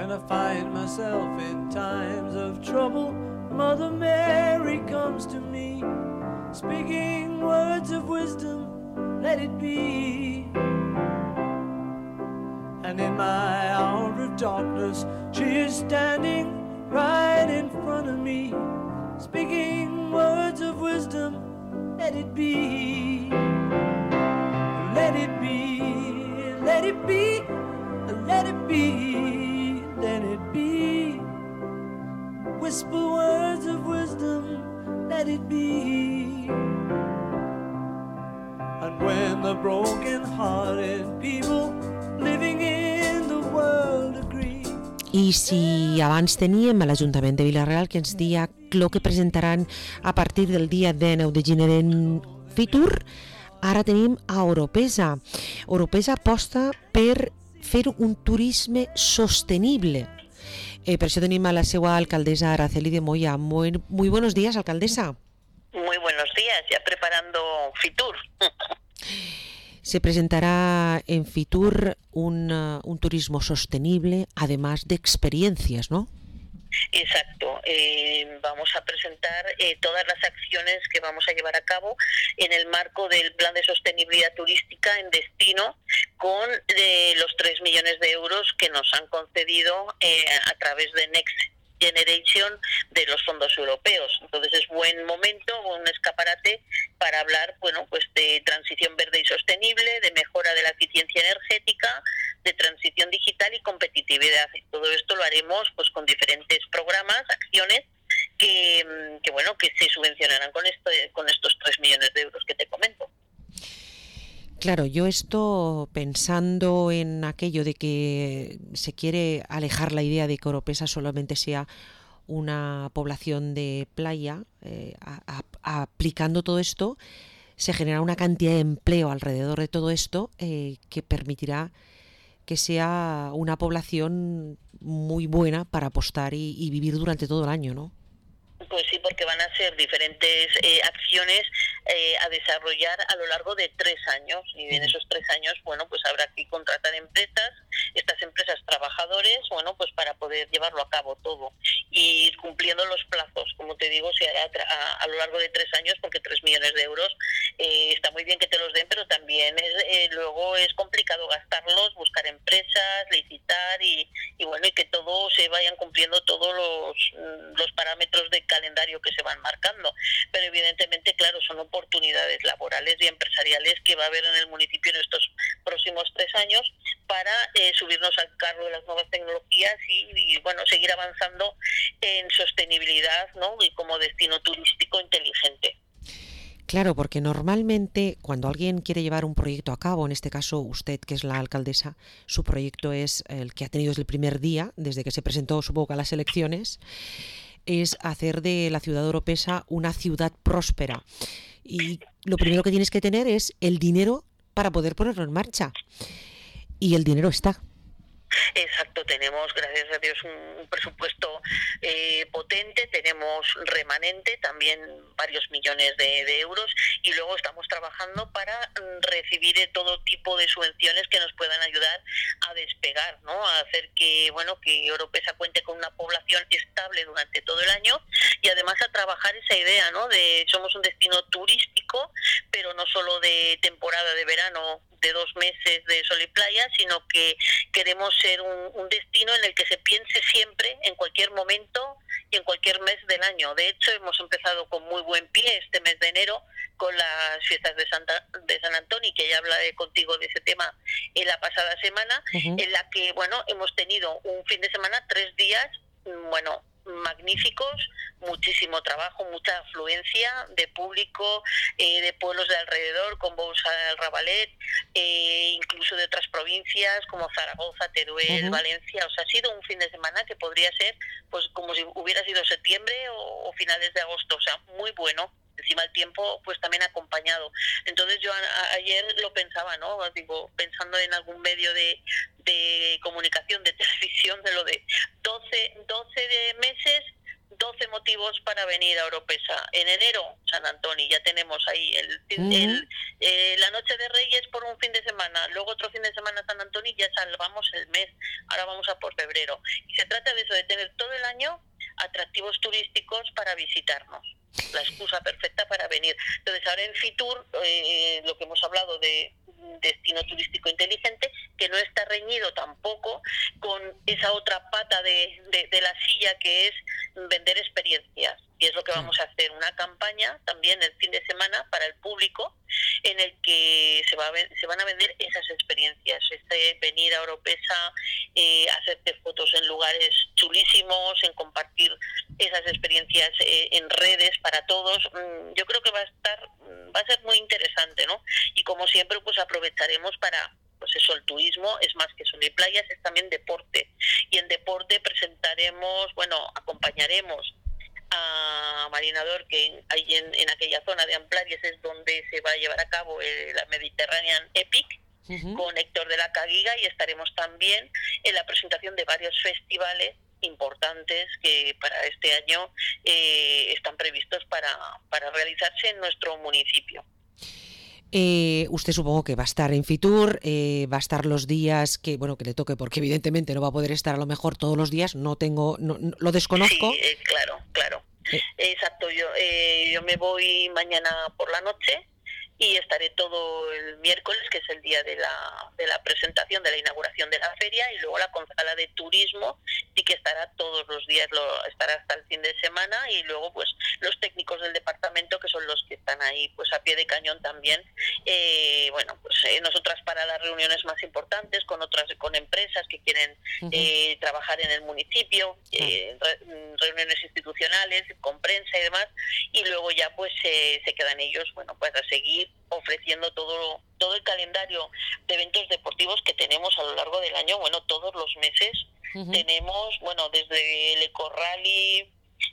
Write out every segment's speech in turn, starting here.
When I find myself in times of trouble, Mother Mary comes to me, speaking words of wisdom, let it be. And in my hour of darkness, she is standing right in front of me, speaking words of wisdom, let it be. Let it be, let it be, let it be, let it be. Whisper words of wisdom, let it be. And when the broken-hearted people living in the world agree. I si abans teníem a l'Ajuntament de Vila-real que ens dia el que presentaran a partir del dia 19 de gener en Fitur, ara tenim a Oropesa. Oropesa aposta per fer un turisme sostenible. Per això tenim a la seva alcaldesa Araceli de Moya. Muy buenos días, alcaldesa. Muy buenos días, ya preparando Fitur. Se presentará en Fitur un turismo sostenible, además de experiencias, ¿no? Exacto, vamos a presentar todas las acciones que vamos a llevar a cabo en el marco del Plan de Sostenibilidad Turística en Destino con los 3 millones de euros que nos han concedido a través de Next Generation de los fondos europeos. Entonces es buen momento, un escaparate para hablar, bueno, pues de transición verde y sostenible, de mejora de la eficiencia energética, de transición digital y competitividad. Y todo esto lo haremos pues con diferentes programas, acciones que bueno, que se subvencionarán con estos 3 millones de euros que te comento. Claro, yo esto pensando en aquello de que se quiere alejar la idea de que Oropesa solamente sea una población de playa, aplicando todo esto, se genera una cantidad de empleo alrededor de todo esto que permitirá que sea una población muy buena para apostar y vivir durante todo el año, ¿no? Pues sí, porque van a ser diferentes acciones a desarrollar a lo largo de 3 años. Y en esos 3 años, bueno, pues habrá que contratar empresas, estas empresas trabajadores, bueno, pues para poder llevarlo a cabo todo. Y ir cumpliendo los plazos, como te digo, se hará a lo largo de 3 años, porque 3 millones de euros está muy bien que te los den, pero también luego es complicado gastarlos, buscar empresas, licitar y bueno, y que todo se vayan cumpliendo todos los parámetros de calendario que se van marcando, pero evidentemente, claro, son oportunidades laborales y empresariales que va a haber en el municipio en estos próximos 3 años para subirnos al carro de las nuevas tecnologías y bueno, seguir avanzando en sostenibilidad, ¿no? Y como destino turístico inteligente. Claro, porque normalmente cuando alguien quiere llevar un proyecto a cabo, en este caso usted, que es la alcaldesa, su proyecto es el que ha tenido desde el primer día, desde que se presentó, supongo, a las elecciones, es hacer de la ciudad de Oropesa una ciudad próspera. Y lo primero que tienes que tener es el dinero para poder ponerlo en marcha. Y el dinero está. Exacto, tenemos, gracias a Dios, un presupuesto potente, tenemos remanente, también varios millones de euros, y luego estamos trabajando para recibir todo tipo de subvenciones que nos puedan ayudar a despegar, ¿no? A hacer que, bueno, que Oropesa cuente con una población estable durante todo el año y además a trabajar esa idea, ¿no? De somos un destino turístico, pero no solo de temporada de verano, de 2 meses de sol y playa, sino que queremos ser un destino en el que se piense siempre, en cualquier momento y en cualquier mes del año. De hecho, hemos empezado con muy buen pie este mes de enero con las fiestas de San Antonio, que ya hablaré contigo de ese tema en la pasada semana, en la que, bueno, hemos tenido un fin de semana, 3 días, bueno, magníficos, muchísimo trabajo, mucha afluencia de público, de pueblos de alrededor, con Bous al Rabalet, incluso de otras provincias como Zaragoza, Teruel, Valencia. O sea, ha sido un fin de semana que podría ser pues como si hubiera sido septiembre o finales de agosto, o sea, muy bueno. Encima el tiempo pues también acompañado. Entonces yo ayer lo pensaba, ¿no? Digo, pensando en algún medio de comunicación, de televisión, de lo de 12 de meses, 12 motivos para venir a Oropesa. En enero, San Antonio, ya tenemos ahí la Noche de Reyes por un fin de semana, luego otro fin de semana San Antonio y ya salvamos el mes. Ahora vamos a por febrero. Y se trata de eso, de tener todo el año atractivos turísticos para visitarnos. La excusa perfecta para venir. Entonces, ahora en Fitur, lo que hemos hablado de destino turístico inteligente, que no está reñido tampoco con esa otra pata de la silla, que es vender experiencias. Y es lo que vamos a hacer, una campaña también el fin de semana para el público, en el que se van a vender esas experiencias, venir a Oropesa, hacerte fotos en lugares chulísimos, en compartir esas experiencias en redes para todos. Yo creo que va a ser muy interesante, ¿no? Y como siempre, pues aprovecharemos para, pues eso, el turismo es más que solo playas, es también deporte. Y en deporte acompañaremos a Marinador, que hay en aquella zona de Amplarias es donde se va a llevar a cabo la Mediterranean Epic, con Héctor de la Caguiga, y estaremos también en la presentación de varios festivales importantes que para este año están previstos para realizarse en nuestro municipio. Usted supongo que va a estar en Fitur, va a estar los días que le toque, porque evidentemente no va a poder estar a lo mejor todos los días, no lo desconozco. Sí, claro. Exacto, yo me voy mañana por la noche y estaré todo el miércoles, que es el día de la presentación, de la inauguración de la feria, y luego la concejala de turismo sí que estará todos los días, estará hasta el fin de semana, y luego pues los técnicos del departamento, que son los que están ahí pues a pie de cañón también, nosotras para las reuniones más importantes con empresas que quieren trabajar en el municipio, reuniones institucionales con prensa y demás, y luego ya pues se quedan ellos pues a seguir ofreciendo todo el calendario de eventos deportivos que tenemos a lo largo del año. Todos los meses tenemos, desde el Eco Rally,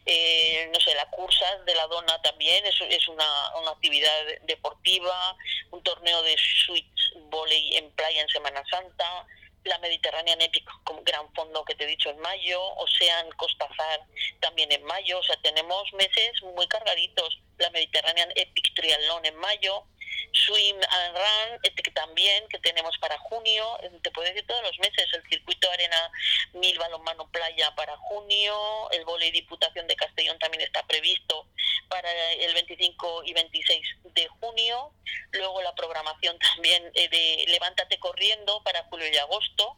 la cursa de la dona también es una actividad deportiva, un torneo de switch volley en playa en Semana Santa, la Mediterranean Epic con gran fondo que te he dicho en mayo, Ocean Costazar también en mayo. O sea, tenemos meses muy cargaditos. La Mediterranean Epic Triatlón en mayo, Swim and Run también, que tenemos para junio. Te puedo decir todos los meses: el circuito Arena 1000 balonmano playa para junio, el vóley Diputación de Castellón también está previsto para el 25 y 26 de junio. Luego la programación también de Levántate Corriendo para julio y agosto.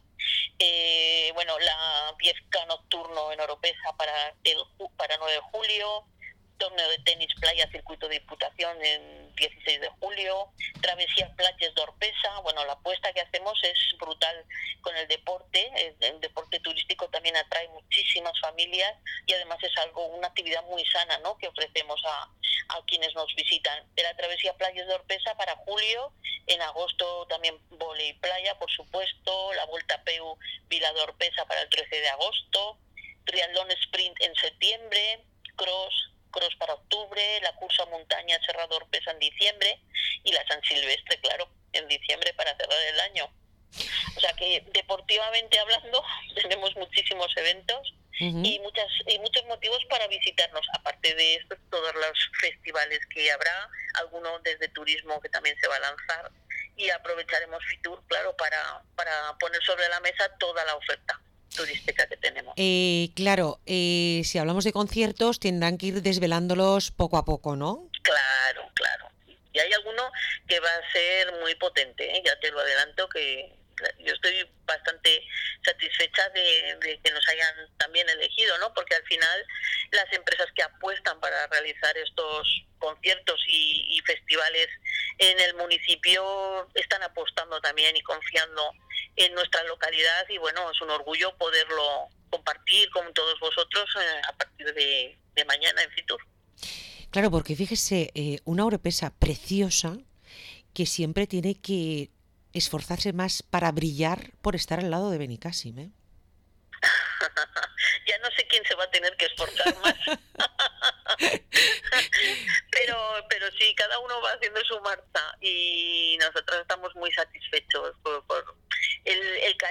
La 10K nocturno en Oropesa para 9 de julio. Torneo de tenis playa circuito de Diputación en 16 de julio, Travesía Platges de Oropesa. La apuesta que hacemos es brutal con el deporte. El deporte turístico también atrae muchísimas familias y además es una actividad muy sana, ¿no?, que ofrecemos a quienes nos visitan. De la Travesía Platges de Oropesa para julio, en agosto también vóley playa, por supuesto, la Vuelta a Peu Vila de Oropesa para el 13 de agosto, triatlón sprint en septiembre, cross para octubre, la cursa montaña Serra de Oropesa en diciembre y la San Silvestre, claro, en diciembre para cerrar el año. O sea que deportivamente hablando tenemos muchísimos eventos y muchos motivos para visitarnos. Aparte de esto, todos los festivales que habrá, alguno desde turismo que también se va a lanzar, y aprovecharemos Fitur, claro, para poner sobre la mesa toda la oferta turística que tenemos. Si hablamos de conciertos, tendrán que ir desvelándolos poco a poco, ¿no? Claro. Y hay alguno que va a ser muy potente, ¿eh? Ya te lo adelanto, que yo estoy bastante satisfecha de que nos hayan también elegido, ¿no? Porque al final las empresas que apuestan para realizar estos conciertos y festivales en el municipio están apostando también y confiando en nuestra localidad, y es un orgullo poderlo compartir con todos vosotros a partir de mañana en Fitur. Claro, porque fíjese, una oropesa preciosa que siempre tiene que esforzarse más para brillar por estar al lado de Benicàssim, ¿eh? Ya no sé quién se va a tener que esforzar más. pero sí, cada uno va haciendo su marcha y nosotros estamos muy satisfechos por el cariño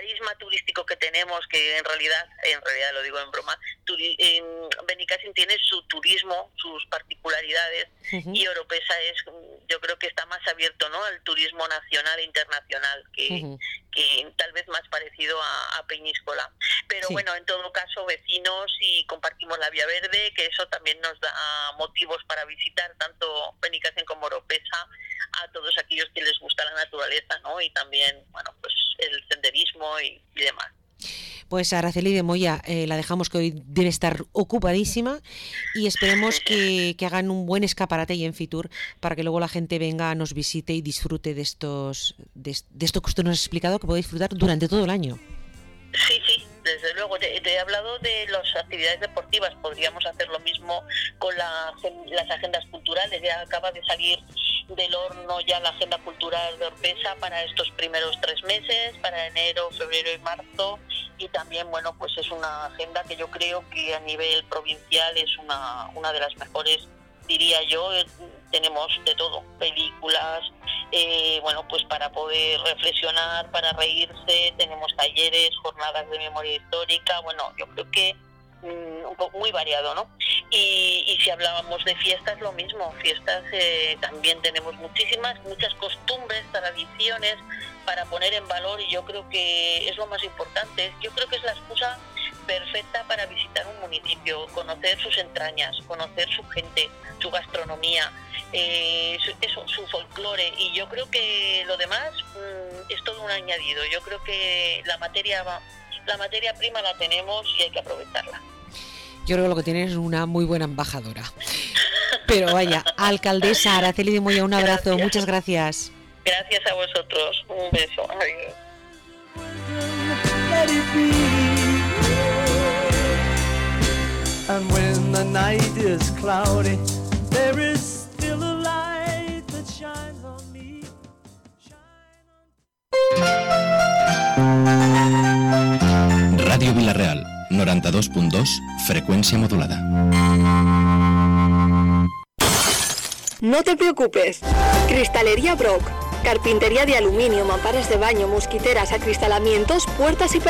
carisma turístico que tenemos, que en realidad lo digo en broma, Benicàssim tiene su turismo, sus particularidades, y Oropesa yo creo que está más abierto, ¿no?, al turismo nacional e internacional, que tal vez más parecido a Peñíscola. Pero bueno, en todo caso, vecinos, y compartimos la Vía Verde, que eso también nos da motivos para visitar tanto Benicàssim como Oropesa a todos aquellos que les gusta la naturaleza, ¿no?, y también, bueno, pues el senderismo y demás. Pues Araceli de Moya, la dejamos, que hoy debe estar ocupadísima, y esperemos que hagan un buen escaparate y en Fitur, para que luego la gente venga, nos visite y disfrute de esto que usted nos ha explicado, que puede disfrutar durante todo el año. Sí, desde luego. Te he hablado de las actividades deportivas. Podríamos hacer lo mismo con las agendas culturales. Ya acaba de salir del horno ya la agenda cultural de Oropesa para estos primeros 3 meses, para enero, febrero y marzo, y también, bueno, pues es una agenda que yo creo que a nivel provincial es una de las mejores, diría yo. Tenemos de todo, películas, bueno, pues para poder reflexionar, para reírse, tenemos talleres, jornadas de memoria histórica, bueno, yo creo que muy variado, ¿no? Y si hablábamos de fiestas, lo mismo, fiestas también tenemos muchas costumbres, tradiciones para poner en valor, y yo creo que es lo más importante. Yo creo que es la excusa perfecta para visitar un municipio, conocer sus entrañas, conocer su gente, su gastronomía, su folclore, y yo creo que lo demás es todo un añadido. Yo creo que la materia prima la tenemos y hay que aprovecharla. Yo creo que lo que tienes es una muy buena embajadora. Pero vaya, alcaldesa Araceli de Moya, un abrazo, gracias. Muchas gracias. Gracias a vosotros, un beso. Adiós. And when the night is cloudy, there is still a light that shines on me. Ràdio Vila-real, 92.2, frecuencia modulada. No te preocupes. Cristalería Brock. Carpintería de aluminio, mamparas de baño, mosquiteras, acristalamientos, puertas y